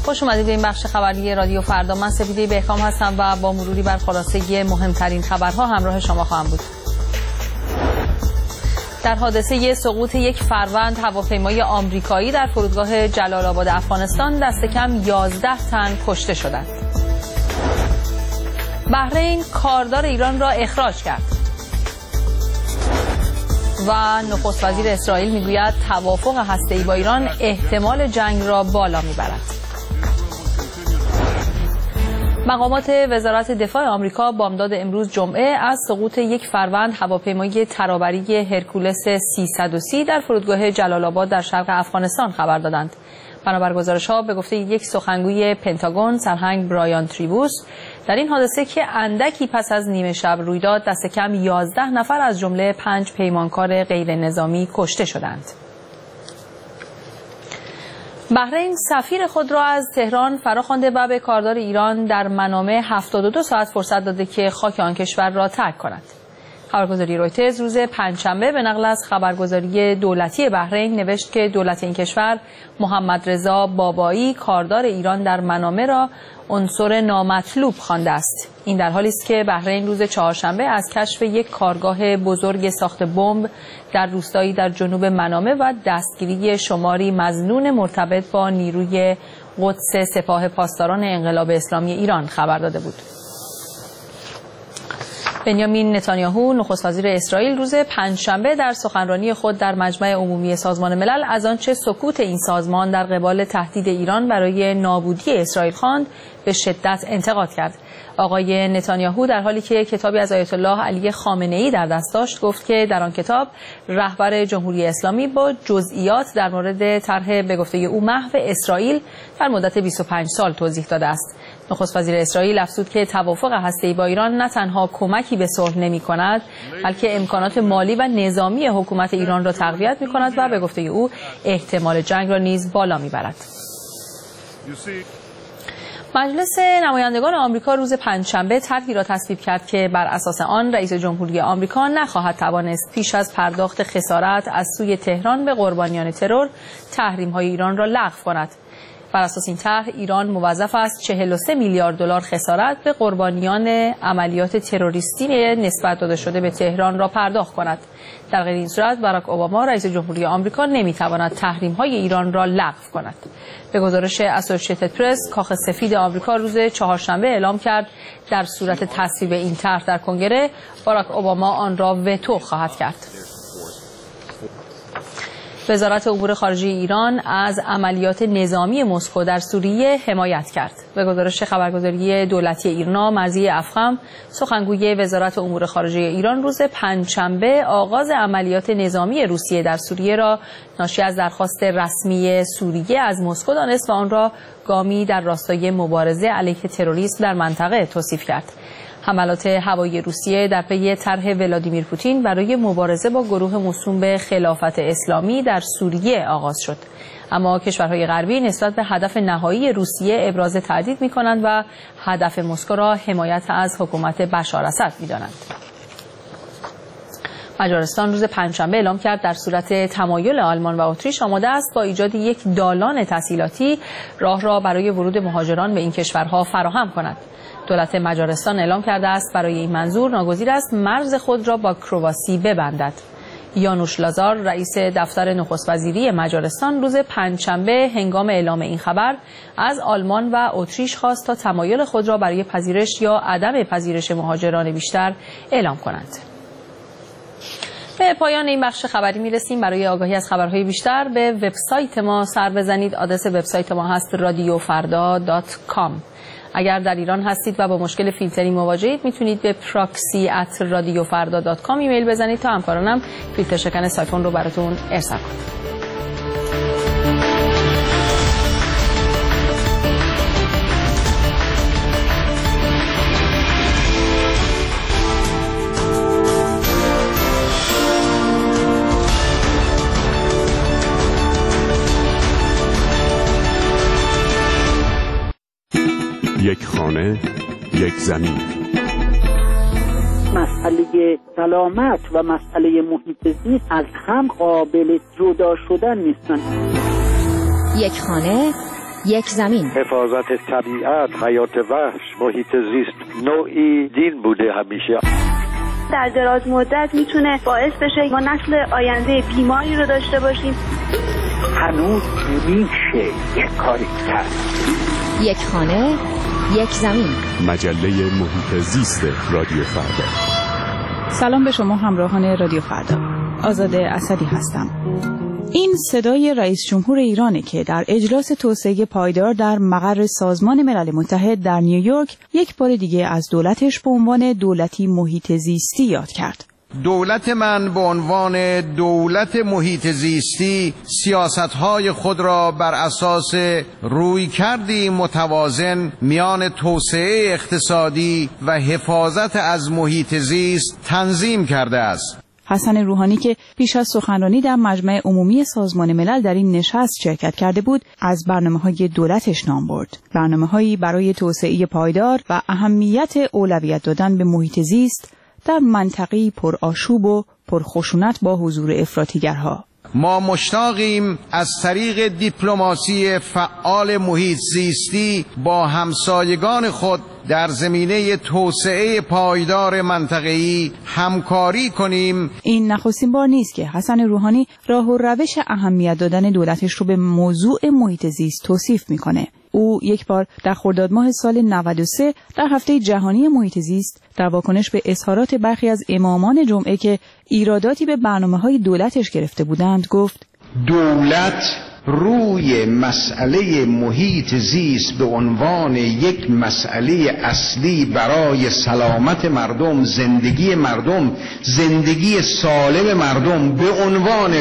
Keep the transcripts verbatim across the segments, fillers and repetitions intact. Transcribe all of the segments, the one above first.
خوش اومدید به این بخش خبری رادیو فردا. من سپیده بهکام هستم و با مروری بر خلاصه مهمترین خبرها همراه شما خواهم بود. در حادثه سقوط یک فروند هواپیمای آمریکایی در فرودگاه جلال آباد افغانستان دست کم یازده تن کشته شدند. بحرین کاردار ایران را اخراج کرد. و نخست وزیر اسرائیل میگوید توافق هسته‌ای با ایران احتمال جنگ را بالا میبرد. مقامات وزارت دفاع آمریکا بامداد امروز جمعه از سقوط یک فروند هواپیمای ترابری هرکولس سیصد و سی در فرودگاه جلال آباد در شرق افغانستان خبر دادند. بنابر گزارش‌ها به گفته یک سخنگوی پنتاگون سرهنگ برایان تریبوس، در این حادثه که اندکی پس از نیمه شب روی داد دست کم یازده نفر از جمله پنج پیمانکار غیر نظامی کشته شدند. بحرین سفیر خود را از تهران فراخوانده و به کاردار ایران در منامه هفتاد و دو ساعت فرصت داده که خاک آن کشور را ترک کند. خبرگزاری رویترز روز پنجشنبه به نقل از خبرگزاری دولتی بحرین نوشت که دولت این کشور محمد رضا بابایی کاردار ایران در منامه را عنصر نامطلوب خوانده است. این در حالی است که بحرین روز چهارشنبه از کشف یک کارگاه بزرگ ساخت بمب در روستایی در جنوب منامه و دستگیری شماری مظنون مرتبط با نیروی قدس سپاه پاسداران انقلاب اسلامی ایران خبر داده بود. بنیامین نتانیاهو نخست وزیر اسرائیل روز پنجشنبه در سخنرانی خود در مجمع عمومی سازمان ملل از آنچه سکوت این سازمان در قبال تهدید ایران برای نابودی اسرائیل خواند به شدت انتقاد کرد. آقای نتانیاهو در حالی که کتابی از آیت الله علی خامنه‌ای در دست داشت گفت که در آن کتاب رهبر جمهوری اسلامی با جزئیات در مورد طرح به گفته او محو اسرائیل در مدت بیست و پنج سال توضیح داده است. نخست وزیر اسرائیل افزود که توافق هسته‌ای با ایران نه تنها کمکی به صلح نمی‌کند بلکه امکانات مالی و نظامی حکومت ایران را تقویت می‌کند و به گفته او احتمال جنگ را نیز بالا می‌برد. مجلس نمایندگان آمریکا روز پنجشنبه طرحی را تصویب کرد که بر اساس آن رئیس جمهوری آمریکا نخواهد توانست پیش از پرداخت خسارت از سوی تهران به قربانیان ترور تحریم‌های ایران را لغو کند. بر اساس این طرح ایران موظف است چهل و سه میلیارد دلار خسارت به قربانیان عملیات تروریستی نسبت داده شده به تهران را پرداخت کند. در غیر این صورت باراک اوباما رئیس جمهوری آمریکا نمیتواند تحریم‌های ایران را لغو کند. به گزارش اسوسییتد پرس، کاخ سفید آمریکا روز چهارشنبه اعلام کرد در صورت تصویب این طرح در کنگره باراک اوباما آن را وتو خواهد کرد. وزارت امور خارجه ایران از عملیات نظامی مسکو در سوریه حمایت کرد. به گزارش خبرگزاری دولتی ایرنا، مرضی افخم، سخنگوی وزارت امور خارجه ایران روز پنجشنبه آغاز عملیات نظامی روسیه در سوریه را ناشی از درخواست رسمی سوریه از مسکو دانست و آن را گامی در راستای مبارزه علیه تروریسم در منطقه توصیف کرد. حملات هوایی روسیه در پی طرح ولادیمیر پوتین برای مبارزه با گروه موسوم به خلافت اسلامی در سوریه آغاز شد. اما کشورهای غربی نسبت به هدف نهایی روسیه ابراز تردید می‌کنند و هدف مسکو را حمایت از حکومت بشار اسد می‌دانند. مجارستان روز پنجشنبه اعلام کرد در صورت تمایل آلمان و اتریش آماده است با ایجاد یک دالان تسهیلاتی راه را برای ورود مهاجران به این کشورها فراهم کند. دولت مجارستان اعلام کرده است برای این منظور ناگزیر است مرز خود را با کرواسی ببندد. یانوش لازار رئیس دفتر نخست وزیری مجارستان روز پنجشنبه هنگام اعلام این خبر از آلمان و اتریش خواست تا تمایل خود را برای پذیرش یا عدم پذیرش مهاجران بیشتر اعلام کنند. به پایان این بخش خبری میرسیم. برای آگاهی از خبرهای بیشتر به وبسایت ما سر بزنید. آدرس وبسایت ما هست رادیو فردا دات کام. اگر در ایران هستید و با مشکل فیلترینگ مواجهید میتونید به پراکسی ات رادیو فردا دات کام ایمیل بزنید تا همکارانم فیلتر شکن سایفون رو براتون ارسال کنند. یک خانه، یک زمین. مسئله سلامت و مسئله محیط زیست از هم قابل جدا شدن نیستن. یک خانه، یک زمین. حفاظت طبیعت، حیات وحش، محیط زیست نوعی دین بوده همیشه. در دراز مدت میتونه باعث بشه ما نسل آینده بیماری رو داشته باشیم. هنوز میشه یک کاری کرد. یک خانه، یک زمین. مجله محیط زیست رادیو فردا. سلام به شما همراهان رادیو فردا. آزاده اسدی هستم. این صدای رئیس جمهور ایرانه که در اجلاس توسعه پایدار در مقر سازمان ملل متحد در نیویورک یک بار دیگه از دولتش به عنوان دولتی محیط زیستی یاد کرد. دولت من به عنوان دولت محیط زیستی سیاست‌های خود را بر اساس رویکردی متوازن میان توسعه اقتصادی و حفاظت از محیط زیست تنظیم کرده است. حسن روحانی که پیش از سخنرانی در مجمع عمومی سازمان ملل در این نشست شرکت کرده بود، از برنامه‌های دولتش نام برد. برنامه‌هایی برای توسعه پایدار و اهمیت اولویت دادن به محیط زیست در منطقه‌ای پرآشوب و پرخشونت با حضور افراطیگرها. ما مشتاقیم از طریق دیپلماسی فعال محیط زیستی با همسایگان خود در زمینه توسعه پایدار منطقه‌ای همکاری کنیم. این نخستین بار نیست که حسن روحانی راه و روش اهمیت دادن دولتش رو به موضوع محیط زیست توصیف میکنه. او یک بار در خرداد ماه سال نود و سه در هفته جهانی محیط زیست در واکنش به اظهارات برخی از امامان جمعه که ایراداتی به برنامه‌های دولتش گرفته بودند گفت: دولت روی مسئله محیط زیست به عنوان یک مسئله اصلی برای سلامت مردم، زندگی مردم، زندگی سالم مردم به عنوان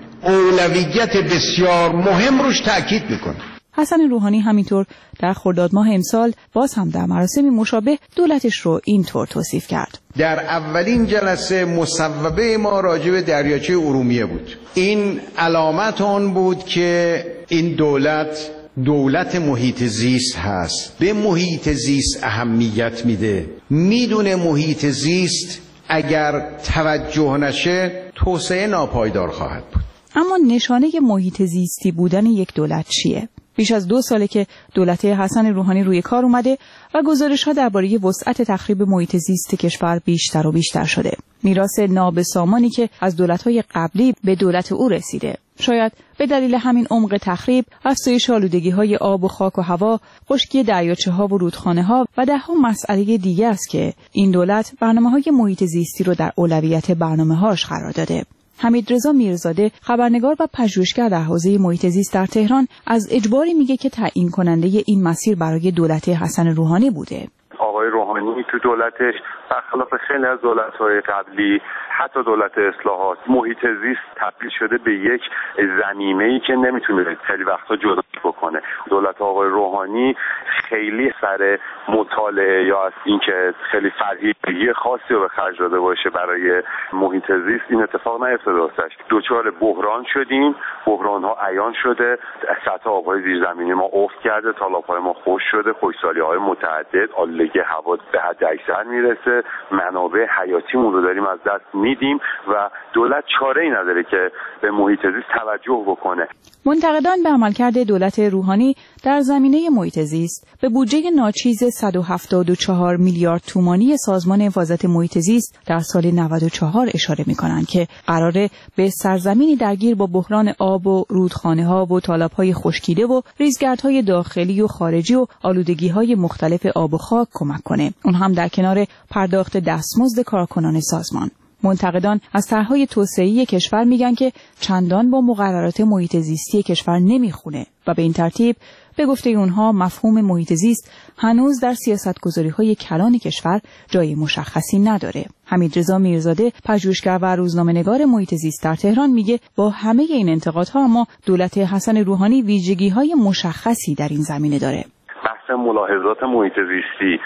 اولویت بسیار مهم روش تأکید میکنه. حسن روحانی همینطور در خرداد ماه امسال باز هم در مراسمی مشابه دولتش رو اینطور توصیف کرد: در اولین جلسه مصوبه ما راجع به دریاچه ارومیه بود. این علامت آن بود که این دولت دولت محیط زیست هست، به محیط زیست اهمیت میده، میدونه محیط زیست اگر توجه نشه توسعه ناپایدار خواهد بود. اما نشانه محیط زیستی بودن یک دولت چیه؟ بیش از دو ساله که دولت حسن روحانی روی کار اومده و گزارش‌ها درباره وسعت تخریب محیط زیست کشور بیشتر و بیشتر شده. میراث نابسامانی که از دولت‌های قبلی به دولت او رسیده. شاید به دلیل همین عمق تخریب، افزایش آلودگی‌های آب و خاک و هوا، خشکی دریاچه‌ها و رودخانه‌ها و ده‌ها مسئله دیگه است که این دولت برنامه‌های محیط زیستی رو در اولویت برنامه‌هاش قرار داده. حمیدرضا میرزاده، خبرنگار و پژوهشگر در حوزه محیط زیست در تهران، از اجباری میگه که تعیین کننده این مسیر برای دولت حسن روحانی بوده. آقای روحانی تو دولتش برخلاف خیلی از دولت‌های قبلی، حتی دولت اصلاحات، محیط زیست تبدیل شده به یک ضمیمه‌ای که نمیتونه خیلی وقتا جدا بکنه. دولت آقای روحانی خیلی سر مطالعه یا از اینکه خیلی فرهیخته خاصی رو به خرج داده باشه برای محیط زیست این اتفاق نیفتاده واسش. دوچار بحران شدیم، بحران‌ها عیان شده، سطح آب‌های زیرزمینی ما افت کرده، تالاب‌های ما خشک شده، خشکسالی‌های متعدد، آلودگی هوا به حد اکثر میرسه، منابع حیاتیمون رو داریم از دست میدیم و دولت چاره‌ای نداره که به محیط زیست توجه بکنه. منتقدان به عملکرد دولت روحانی در زمینه محیط زیست به بودجه ناچیز صد و هفتاد و چهار میلیارد تومانی سازمان حفاظت محیط زیست در سال نود و چهار اشاره می‌کنند که قراره به سرزمینی درگیر با بحران آب و رودخانه‌ها و تالاب‌های خشکیده و ریزگردهای داخلی و خارجی و آلودگی‌های مختلف آب و خاک کمک کنه، اون هم در کنار پرداخت دستمزد کارکنان سازمان. منتقدان از طرح‌های توسعه‌ای کشور میگن که چندان با مقررات محیط زیستی کشور نمیخونه و به این ترتیب به گفته اونها مفهوم محیط زیست هنوز در سیاست‌گذاری‌های کلان کشور جای مشخصی نداره. حمیدرضا میرزاده، پژوهشگر و روزنامه‌نگار محیط زیست در تهران، میگه با همه این انتقادها اما دولت حسن روحانی ویژگی‌های مشخصی در این زمینه داره. بحث ملاحظات محیط زیستی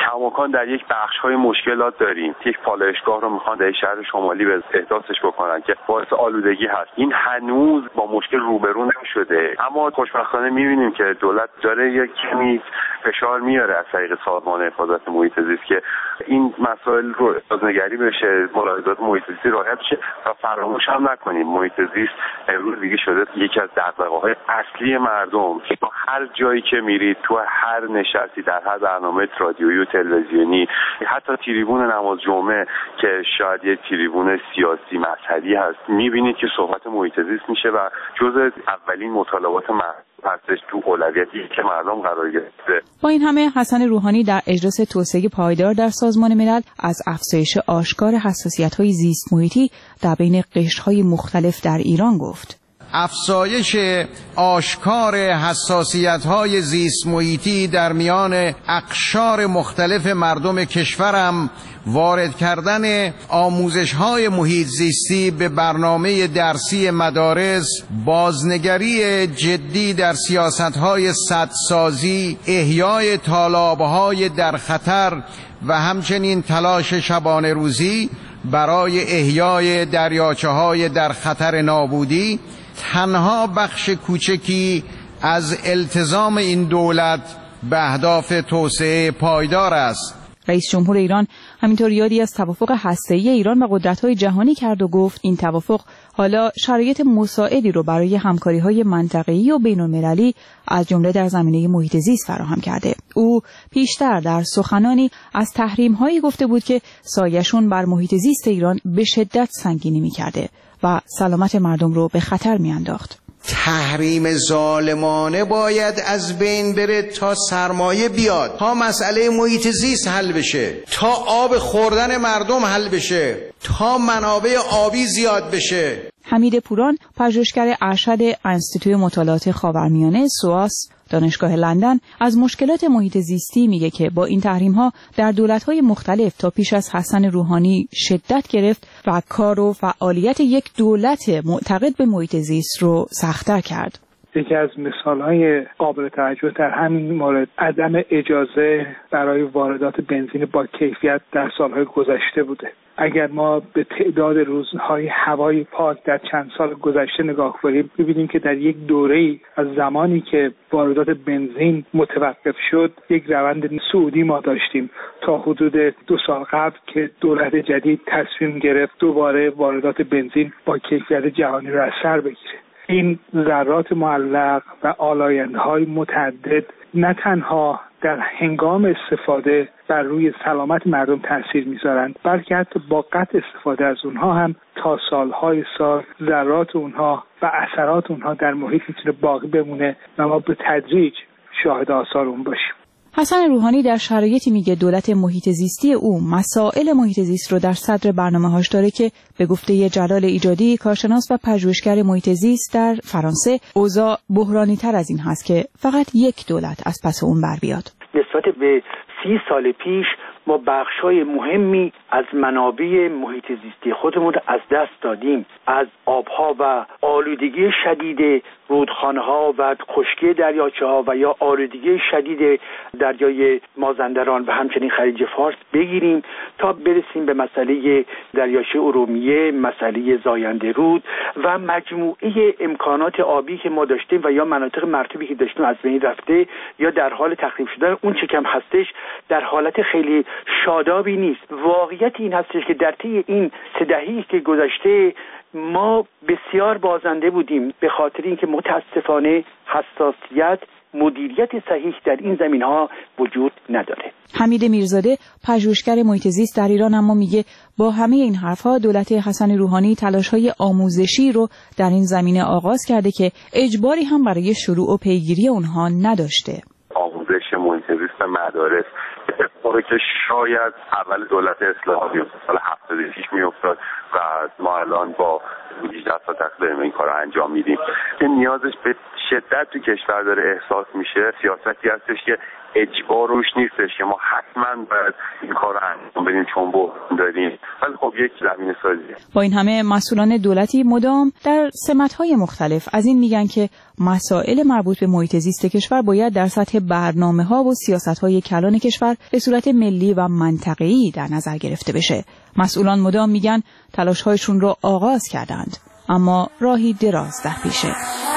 کماکان در یک بخش‌های مشکلات داریم. یک پالایشگاه رو میخوان در شهر شمالی به احداثش بکنن که باعث آلودگی هست. این هنوز با مشکل روبرو نشده، اما خوشبختانه می‌بینیم که دولت داره یک کمی فشار میاره از طریق سازمان حفاظت محیط زیست که این مسائل رو بازنگری بشه، ملاحظات محیط زیستی رعایت بشه و فراموش هم نکنیم محیط زیست امروز دیگه شده یکی از دغدغه‌های اصلی مردم که هر جایی که میرید، تو هر نشستی، در هر برنامه رادیویی و تلویزیونی، حتی تریبون نماز جمعه که شاید یه تریبون سیاسی مذهبی هست، میبینید که صحبت محیط زیست میشه و جزء اولین مطالبات مردم هستش تو اولویتی که مردم قرار گرفته. با این همه حسن روحانی در اجلاس توسعه پایدار در سازمان ملل از افزایش آشکار حساسیت‌های زیست محیطی در بین قشرهای مختلف در ایران گفت. افزایش آشکار حساسیت‌های زیست محیطی در میان اقشار مختلف مردم کشورم، وارد کردن آموزش‌های محیط زیستی به برنامه درسی مدارس، بازنگری جدی در سیاست‌های سدسازی، احیای تالاب‌های در خطر و همچنین تلاش شبانه روزی برای احیای دریاچه‌های در خطر نابودی تنها بخش کوچکی از التزام این دولت به اهداف توسعه پایدار است. رئیس جمهور ایران همینطور یادی از توافق هسته‌ای ایران و قدرت‌های جهانی کرد و گفت این توافق حالا شرایط مساعدی رو برای همکاری‌های منطقه‌ای و بین‌المللی از جمله در زمینه محیط زیست فراهم کرده. او پیشتر در سخنانی از تحریم‌هایی گفته بود که سایه‌شون بر محیط زیست ایران به شدت سنگینی می‌کرده و سلامت مردم رو به خطر می‌انداخت. تحریم ظالمانه باید از بین بره تا سرمایه بیاد، تا مسئله محیط زیست حل بشه، تا آب خوردن مردم حل بشه، تا منابع آبی زیاد بشه. حمید پوران، پژوهشگر ارشد انستیتوی مطالعات خاورمیانه سواس دانشگاه لندن، از مشکلات محیط زیستی میگه که با این تحریم‌ها در دولت‌های مختلف تا پیش از حسن روحانی شدت گرفت و کار و فعالیت یک دولت معتقد به محیط زیست رو سخت‌تر کرد. یکی از مثال‌های قابل توجه در همین مورد عدم اجازه برای واردات بنزین با کیفیت در سال‌های گذشته بوده. اگر ما به تعداد روزهای هوای پاک در چند سال گذشته نگاه کنیم، می‌بینیم که در یک دوره‌ای از زمانی که واردات بنزین متوقف شد، یک روند صعودی ما داشتیم تا حدود دو سال قبل که دولت جدید تصمیم گرفت دوباره واردات بنزین با کیفیت جهانی را از سر بگیره. این ذرات معلق و آلایندهای متعدد نه تنها در هنگام استفاده بر روی سلامت مردم تاثیر میذارند، بلکه حتی با قطع استفاده از اونها هم تا سالهای سال ذرات اونها و اثرات اونها در محیط میتونه باقی بمونه و ما به تدریج شاهد آثار اون باشیم. حسن روحانی در شرایطی میگه دولت محیط زیستی او مسائل محیط زیست رو در صدر برنامه‌هاش داره که به گفته جلال ایجادی، کارشناس و پژوهشگر محیط زیست در فرانسه، اوضاع بحرانی‌تر از این هست که فقط یک دولت از پس اون بر بیاد. نسبت به سی سال پیش ما بخشای مهمی از منابع محیط زیستی خودمون رو از دست دادیم. از آبها و آلودگی شدید رودخانه‌ها و خشکی دریاچه‌ها و یا آلودگی شدید دریای مازندران و همچنین خلیج فارس بگیریم تا برسیم به مسئله دریاچه ارومیه، مسئله زاینده رود و مجموعه امکانات آبی که ما داشتیم و یا مناطق مرطوبی که داشتیم از بین رفته یا در حال تخریب شدن. اون چه کم هستش در حالت خیلی شادابی نیست. واقعیت این هستش که در طی این سه دهه‌ای که گذشته ما بسیار بازنده بودیم به خاطر اینکه متاسفانه حساسیت، مدیریت صحیح در این زمین‌ها وجود نداره. حمید میرزاده، پژوهشگر محیط زیست در ایران، اما میگه با همه این حرف‌ها دولت حسن روحانی تلاش‌های آموزشی رو در این زمینه آغاز کرده که اجباری هم برای شروع و پیگیری اونها نداشته. آموزش محیط زیست مدارس اتفاقی که شاید اول دولت اصلاحی سال هفتاد و شش میافتاد و ما الان با هجده سال تقریبا این کار انجام میدیم که نیازش به شدت تو کشور داره احساس میشه. سیاستی هستش که اجبار روش نیستش که ما حتما باید این کار رو انجام بدیم چون بحران داریم، ولی خب یک زمینه سازیه. با این همه مسئولان دولتی مدام در سمت‌های مختلف از این میگن که مسائل مربوط به محیط زیست کشور باید در سطح برنامه‌ها و سیاست‌های کلان کشور به صورت ملی و منطقه‌ای در نظر گرفته بشه. مسئولان مدام میگن تلاش‌هایشون رو آغاز کردند، اما راهی دراز در پیشه.